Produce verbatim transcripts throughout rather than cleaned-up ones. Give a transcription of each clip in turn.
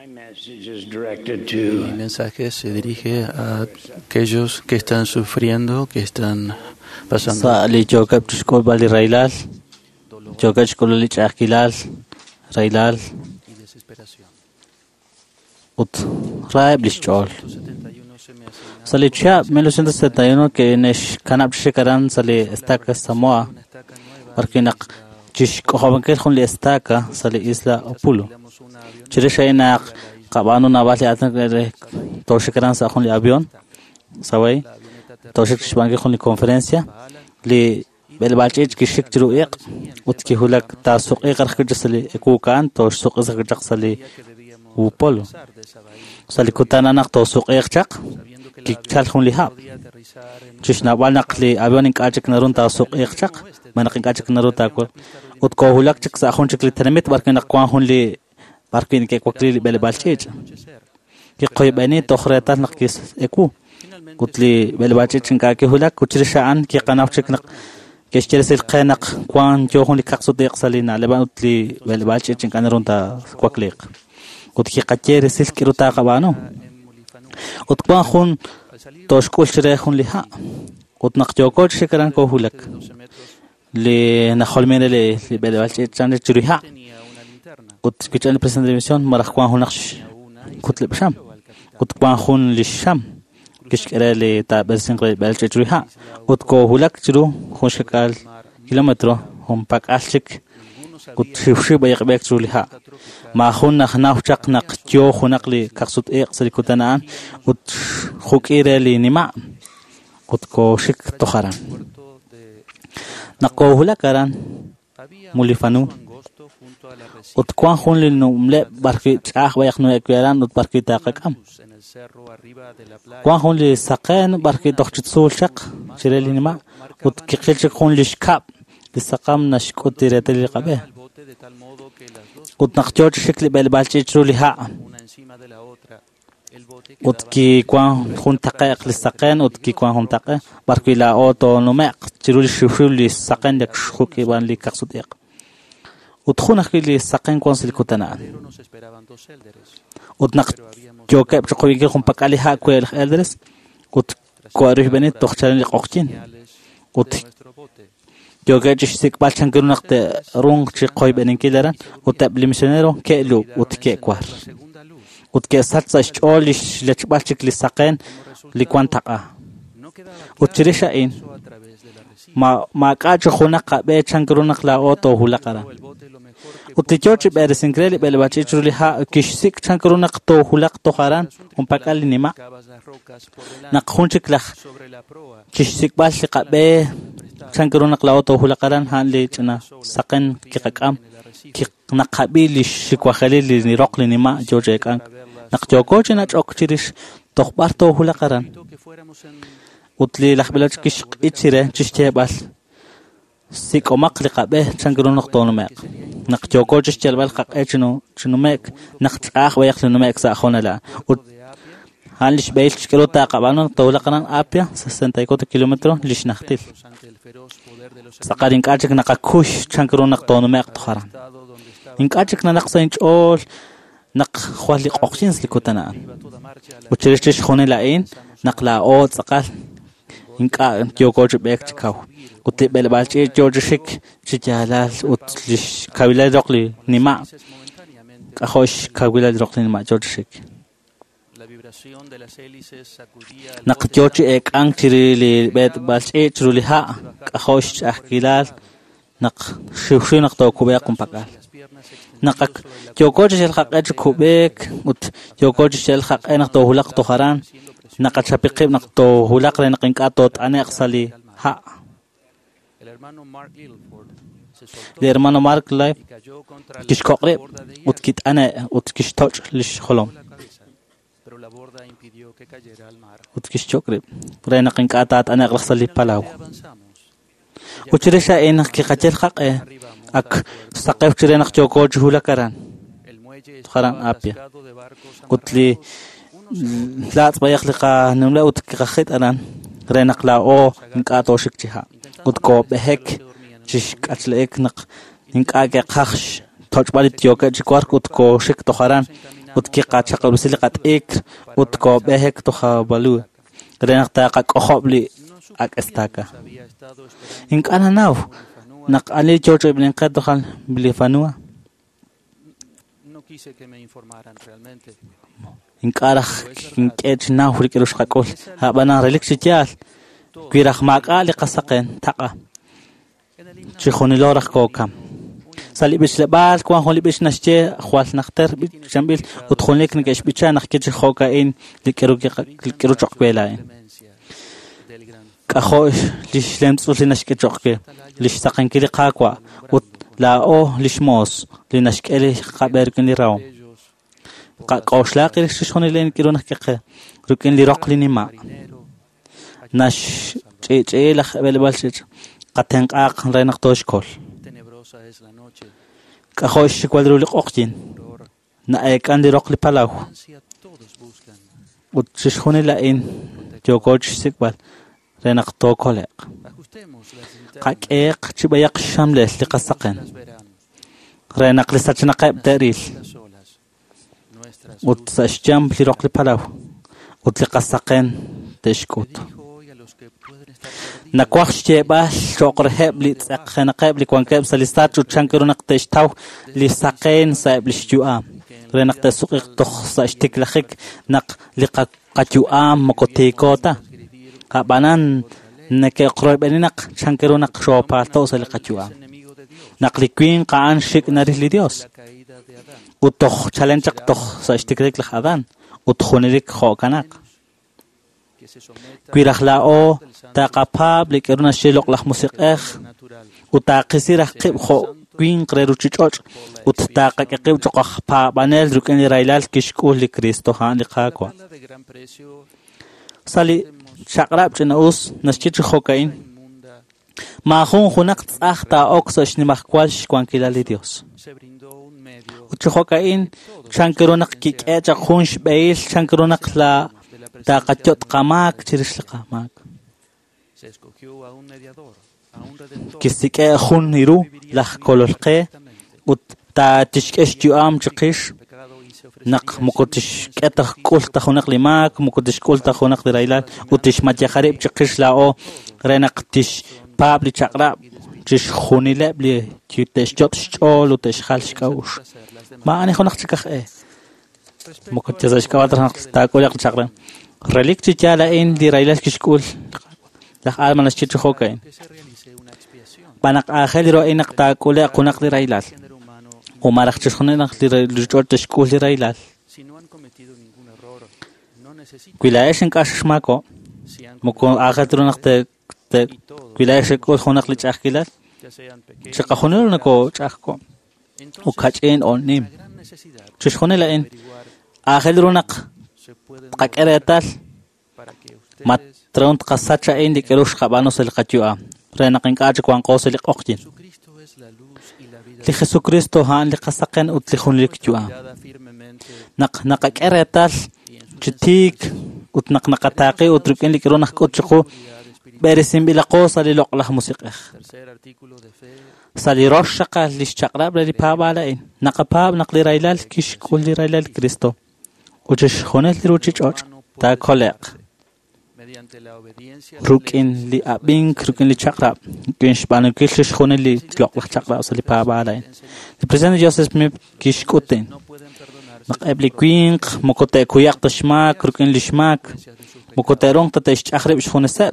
Mi mensaje se dirige a aquellos que están sufriendo, que están pasando Sali joga pchkol bali railal. Joga chkololi chakilal. Railal. y desesperación. Ut raib lichol. Sali cha mil novecientos setenta y uno que nesh kanap shikaran sali estaca Samoa. Porque nak chish kohaban que con la estaca sali isla Opulo. Chirisha ina qabanu na bali atan que to shikaran sa con el avión. Sawai. To shikban que con la conferencia li belbalchich que shik tru iq ut ki hulak ta suq iqar khjsali ekukan to suq izaq jaqsali Upolo. Sali kutana nak to suq iqchaq ki chal khun li hab. Chish na wal naqli avión inqachik narun ta suq iqchaq manaq inqachik naru ta ko ut ko hulak chik sa khun chik li tanamit barkin aqwan hun li barkin ke kwakli belbalchich ki qoybani to khretat naqis eku kutli belbalchich inqa ki hulak kuchrishaan ki qanawchik naq كشترس القنق كوان جوهن لكقصد يقصلنا لبان أتلي بالبالش إن كان رونتا كوكليق وتكي قتير سلك روتا قبانو وتكوان خون توشكول شريخون لها وتنقجوكول شكران كوهولك لنخل من اللي بالبالش إن جريها وتكيجان البرسنت ديميسيون مرخ كوان هون نقش كتل بشام وتكوان خون للشام كشكرا لي تابسين قريب بالجريها وتكو هولك جرو خوشكال كيلومتر هم باك أشك كنت شوفي بيق بيك جرولها ما خون نخناف شق نقجو خنقلي كقصد إيه قصدي كتنان وت خوكيرة لي نما وتكو شك تخران نقو هولك كران مولفانو وتكوان خون للنملة بركي تأخ بيقنو يكيران وتبركي تاقك أم كوان خون لي ساقين بركي دوخت سول شق شريلي نما وتكيل شق خون لي شكاب لسقام نشكو تيرت لي قبه وتنقجوج شكل بالبالشي تشرو لها وتكي كوان خون تقيق لساقين وتكي كوان خون تقيق بركي لا اوتو نماق تشرو لي شوفو لي ساقين داك شخوكي بان لي كقصد ايق وتخونك لي ساقين كوان سلكو تنان وتنق جوكا بشقوي كي خون بقالي ها كويل الدرس وت كواريش بني تخشرين لقوقتين وت جوكا جشتك بالشان كرو نقت رونغ شي قوي بنين كيلران وتابلي ميشنيرو كيلو وتكي كوار وتكي ساتسا شوليش لچ بالشك لساقين لكوان تقا وتشريشا ان ما ما قاج خونق بي چانكرو نقلا اوتو هولقرا وتجوج بيرسنكريل بالباتشي تشرولها كيشسيك چانكرو نقتو هولقتو خاران هم بقال نيما نقخونچك لخ كيشسيك بالشق بي چانكرو نقلا اوتو هولقران هان لي چنا سقن كي قام كي نقابيل شيك وخليل لي روق نيما جوجيكان نقجوكو چنا چوكچريش تخبارتو هولقران وتلي لخبلاتش كيش اتشيره چشتي بال سيكو مقلقه به چانكرو نقطو نماق نقجوكو چشتي بال قق اچنو چنو ماك نقطاخ ويخلو نماك ساخونه لا هانلش بيلش كيلو تاقبانو طولقنان ابيا ستين كيلومتر ليش نختل سقارين كاچك نقكوش چانكرو نقطو نماق تخران ان كاچك نقصين اول نق خوالي قوقشينس لكوتنان وچرشتش خونه لاين نقلا او سقال إنك جوجو بيك تكاو قلت بالبالشي جوجو شك شجالال وتلش كابيلا رقلي نما أخوش كابيلا رقلي نما جوجو شك نق جوجو إك أنك تري لي بيت بالشي تروليها أخوش أحكيلال نق شوشي نقطو كوبيا كومباكال نقك جوجو شلخق أج كوبيك وت جوجو شلخق أي نقطو هلاق تخران نقد شبيقي نقطو هلاق لنقين كاتوت أنا أقصالي ها الهرمانو مارك لايف كيش كوقريب وتكيت أنا وتكيش توش ليش خلوم وتكيش توقريب برای نقين كاتات أنا أقصالي بالاو وتريشا إنك كي قتل خاق أك سقف تري نقجو كوج هلاكران خران أبيا قلت لي لا تبيخلق نملا وتكخيت أنا رينق لا أو نكاتو شكتها قد كو بهك جش كاتليك نق نكاك خخش توج بالي تيوكا جكوار قد كو شك تخران utki qachaqabsili qatik utko behek toja balu renaqta qaqohobli ak estaka inkana naw nak ali chocho ibn qadhal bilifanua no quise que me informaran realmente. inkarah inkech naw rikirush qaqol habana relikchial kwirah maqali qasaqen taqa chikhonilorah kokam salibis lebal kwa holibis nasche khwal nakhter chambil utkhonlik nikesh bicha nakhkech khoka in likiru likiru chokbelain qahosh lishlem tsul nashke chokke lish saqan kili qaqwa ut la o lishmos linashkeli qaber kin liraw qaqoshla qirish shkhonilen kiru nakhke rukin liroqli nima nash che la belbal che qaten qaq renaqtosh kol qahosh kwadru liqoqtin na ekan liroqli palau ut shkhonila in jokoch sikbal renaqto kolek qaqeq chibayaq shamles liqasaqen renaqli sachna qayb daril ut sashjam liroqli palau ut liqasaqen teshkut nakwachche bal choqrheb li tsaqena qayb li kwankeb salistat chankero naqtesh taw li saqen saib li shua renaqta suqiq tox sashtik lakhik naq liqa qajuam mokotikota qabanan nake qroy beninaq chankero naq shopa to sali qajua naqli queen qan shik narih li dios utox challenge tox sashtik lik khadan utkhonilik khokanak kwirakhla o taqapab likeruna shilok lah musiqeh utaqisirah qib kho queen qreruchi choch uttaqa qib choqah pa banel ruken railal kishkul li Cristo han li qaqwa sali chaqrab chinaus naschich khokain ma khun khunaq tsaqta oxosh ni makhwalsh kwankila li dios uchhokain chankeronaq kikecha khunsh beil chankeronaq la taqachot qamak chirishliqamak kisike khun niru lah kololqe ut ta tishkesh juam chiqish naq mukotish qetaq qulta khunaq limak mukotish qulta khunaq dirailal utish majaxarib chiqish lao renaq tish pabli chaqra tish khunilab li tish jot chol utish khalshkaush ma ani khunaq chikakh e mukotish kawadar ta qolaq chaqra relik chichala in dirailal kishkul lah almanas chich khokain banak akhel ro inaq ta qolaq khunaq dirailal umaraq chkhonaq lichot tishkul dirailal Quilaeshen kashmako moko agatronaq te te quilaeshe ko khonaq li chaqilal chaqahonel nako chaqko ukachen onim chkhonela en agelronaq qaqeretal matront qasacha en dikerush qabanos el qachua renaqin qach kwan qosel qoqtin li Jesucristo han li qasaqen utlihun likjua naq naqaqeretal chitik utnaq naqataqi utruken likronaq qotchqo beresim bila qosa li loqlah musiqah sali roshaqa li chaqrab li pabala in naqapab naqli railal kish kulli railal Cristo uchish khonel ruchich och ta koleq rukin li abin rukin li chaqrab kinsh banu kish khonel li loqlah chaqrab sali pabala in the president Joseph me kish koten naqabli queen mokote kuyaq tashmak rukin lishmak mokote rong tatesh akhrib shkhonasab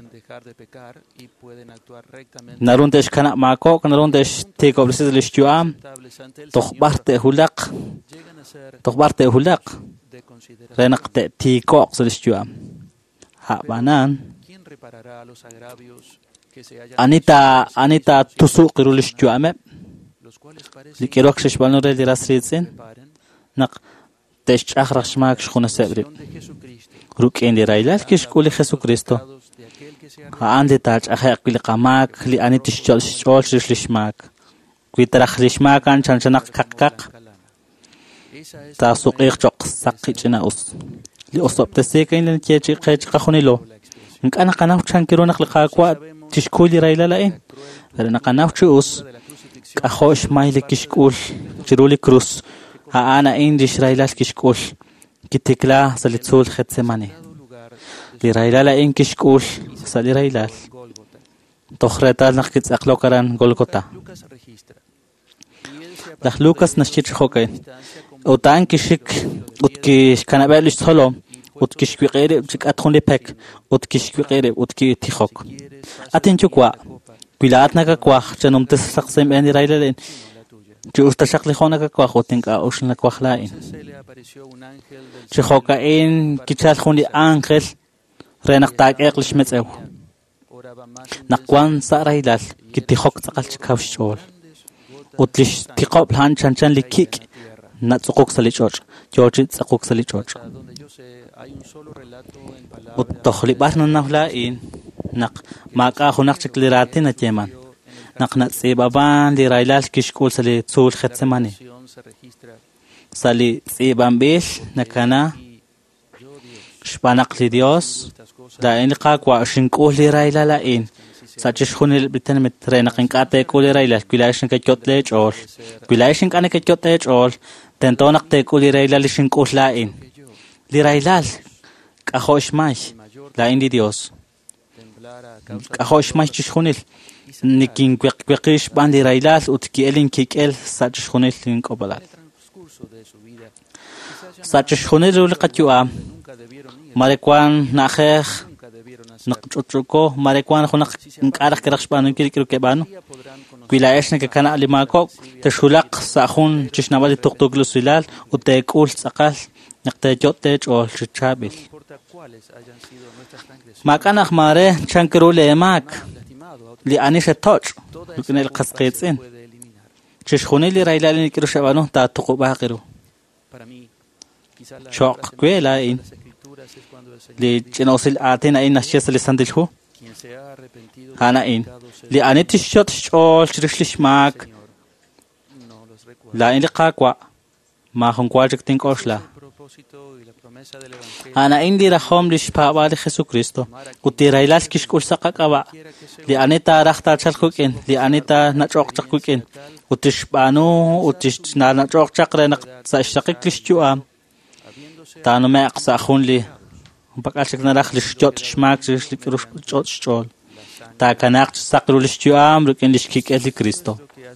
narun tesh kana mako narun tesh teko blises lishtuam tokhbarte hulaq tokhbarte hulaq renaqte tiko lishtuam ha banan anita anita tusuqiru lishtuam likirok shishbalno re dirasritsin naq tesh akhraq shmak shkhonasab rukin li railal kishkuli Jesucristo ande taj akhaq li qamak li anitish chol chol lishmak kwitraq lishmak an chanchanaq qaqqaq ta suqiq choq saqichina us li usabta sekain li kechi qech qakhunilo nkana qanaw chankironaq li qaqwa tishkuli railala in rena qanaw chus qakhosh mayle kishkul chiruli cruz Ana indi Israelal kishkul. Kitikla salitzul Getsemani. Lirailala in kishkul salirailal. Tokhretal nakits aklokaran Golgota. Las Lucas nashchich hokay. Utan kishik utki kanabelish solo. Utkishkwere utik atkhonde pek. Utkishkwere utki tikhok. Atin chukwa. Pilat nakakwa chanum tesaqsem en irailalen. Chustashakli khona kakwa khotinka ushna kwakhlain. Chihoka in kichal khondi angel renaqtak eqlish metsew. Nakwan sarailal kitihok tsaqal chikawshol. Utlish tiqob han chanchan likik natsuquk salichoch. George tsaquk salichoch. Uttokhli barna naflain naq maqa khunak chikliratin atyeman. Naqna tsibaban li railal kishkul sali tsul Getsemani. Sali tsiban bil nakana shpanaq li Dios la in qaqwa shinkul li railala in sachish khunil bitan mit renaqin qate kul li railal kulashin ka kyotle chol kulashin kana ka kyotle chol tentonaq te kul li railal shinkul la in li railal qahosh mai la in di Dios qahosh mai chishkhunil nikin kweqish bandi railal utki elin kikel sachish khunil lin qobalal sachish khunil ulqatua marekwan nakheh naqchuchuko marekwan khunak nqaraq kiraqshbanu kirikru kebanu kuilaeshna ke kana alimako teshulaq sahun chishnabali tuqtuklu silal utekul saqal naqtejot ol chichabil makana khmare chankru lemak li anisha toch luknel qasqitsin chishkhuni li railal kirusha banu ta tuquba qiru choq kwela in li chinosil atina in nashis li sandilhu hana in li anitish shot chol chirishlish mak la in liqaqwa ma khunqwajik tinqoshla hana indi rahom lish pabali Jesucristo utirailal kishkul saqaqaba li anita rakhta chalkukin li anita nachoqchakukin utishbanu utish na nachoqchaqre naq sa ishtaqiq lishtuam tanu ma aqsa khun li bakashik na rakh lishtot shmak lishkirush chot chol ta kanaq saqru lishtuam rukin lishkik eli Cristo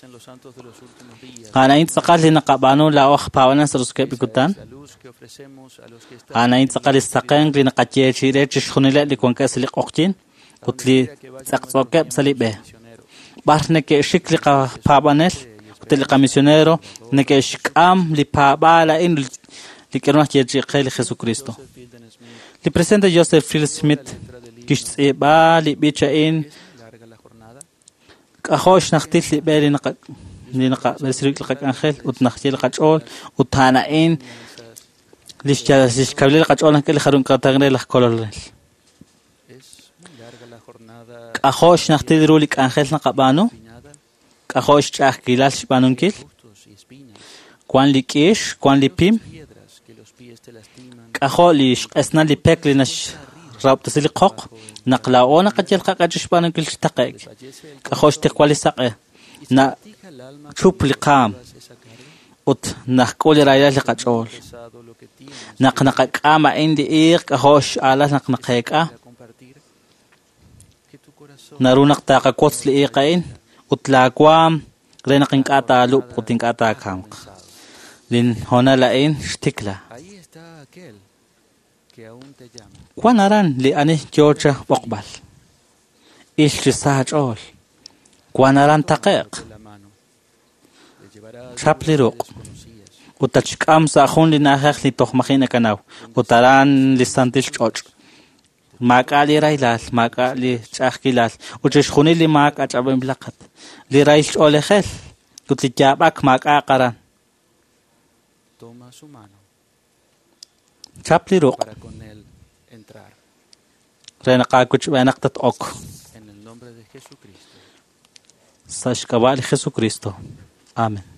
ana int saqal li naqabanu la wakh pawana saruske bikutan ana int saqal istaqan li naqache chire chishkhunila li konka sliq oqtin kutli tsaqtsoke salibe barne ke shikli qa pabanel kutli qamisionero ne ke shikam li pabala in li kerno chichi qeli Jesucristo li presenta Joseph Phil Smith kishti ba li bicha in qahosh naqtil li beli naqa ni naqa besrik laqak angel ut naqtil qachol utana in lishcha lish kabli qachol angel kharun qatagne la kolol qahosh naqtil rulik angel naqabano qahosh chaq kilal shbanunkil kwan li kish kwan li pim qakholish esna li pekli nash rabta sili qoq naqla ona qajil qaqajish banunkil taqek qahosh tiqwali saqe na chup li qam ut naqoli rayla li qachol naqnaqa qama indi iq qahosh ala naqnaqeka narunaq taqa qots li iqain utlakwam renaqin qata lu qutin qata kam lin hona lain shtikla kwanaran li ani Georgia boqbal ish sahajol kwanaran taqiq chapli ruq utachqam sahun li nahakh li tokhmakhina kanaw utaran li santil choch maqali railal maqali chaqilal uchish khuni li maq achabim laqat li rail chole khel kutli jabak maqa qaran toma su mano chapli ruq para con él entrar renaqa kuch banaqtat ok en el nombre de Jesucristo. Sashkabal Jesucristo. Amén.